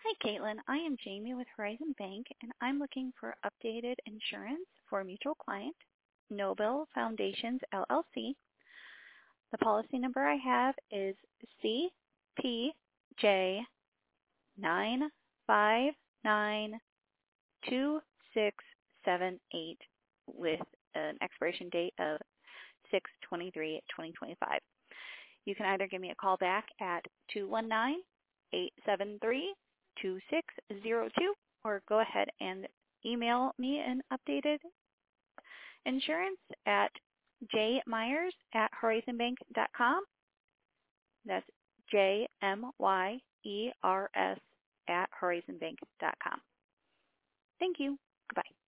Hi, Caitlin. I am Jamie with Horizon Bank, and I'm looking for updated insurance for a mutual client, Nobel Foundations LLC. The policy number I have is CPJ9592678 with an expiration date of 6/23/2025. You can either give me a call back at 219-873-2602 or go ahead and email me an updated insurance at jmyers@horizonbank.com. That's JMYERS@horizonbank.com. Thank you. Goodbye.